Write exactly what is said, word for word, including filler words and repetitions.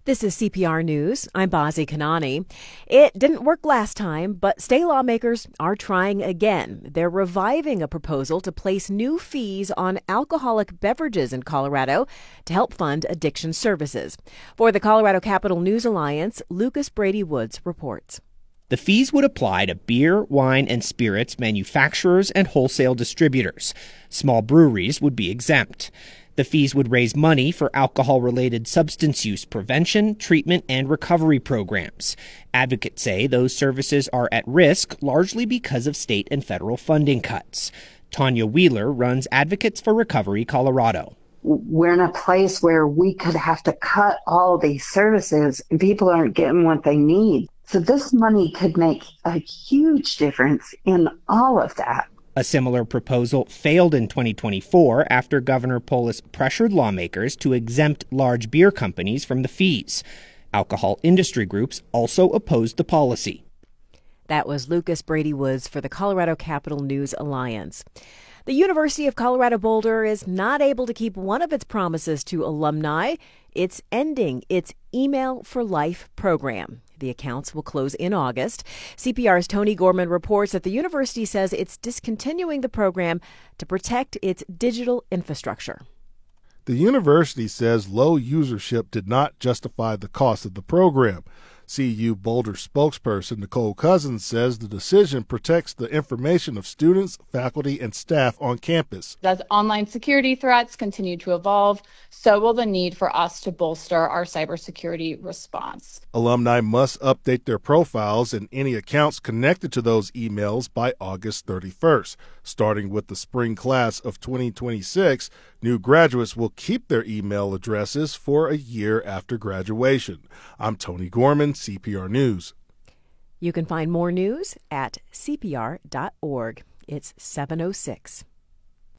This is C P R News. I'm Bazi Kanani. It didn't work last time, but state lawmakers are trying again. They're reviving a proposal to place new fees on alcoholic beverages in Colorado to help fund addiction services. For the Colorado Capital News Alliance, Lucas Brady Woods reports. The fees would apply to beer, wine, and spirits manufacturers and wholesale distributors. Small breweries would be exempt. The fees would raise money for alcohol-related substance use prevention, treatment, and recovery programs. Advocates say those services are at risk largely because of state and federal funding cuts. Tanya Wheeler runs Advocates for Recovery Colorado. We're in a place where we could have to cut all these services and people aren't getting what they need. So this money could make a huge difference in all of that. A similar proposal failed in twenty twenty-four after Governor Polis pressured lawmakers to exempt large beer companies from the fees. Alcohol industry groups also opposed the policy. That was Lucas Brady Woods for the Colorado Capital News Alliance. The University of Colorado Boulder is not able to keep one of its promises to alumni. It's ending its Email for Life program. The accounts will close in August. C P R's Tony Gorman reports that the university says it's discontinuing the program to protect its digital infrastructure. The university says low usership did not justify the cost of the program. C U Boulder spokesperson Nicole Cousins says the decision protects the information of students, faculty, and staff on campus. As online security threats continue to evolve, so will the need for us to bolster our cybersecurity response. Alumni must update their profiles and any accounts connected to those emails by August thirty-first. Starting with the spring class of twenty twenty-six, new graduates will keep their email addresses for a year after graduation. I'm Tony Gorman, C P R News. You can find more news at C P R dot org. It's seven oh six.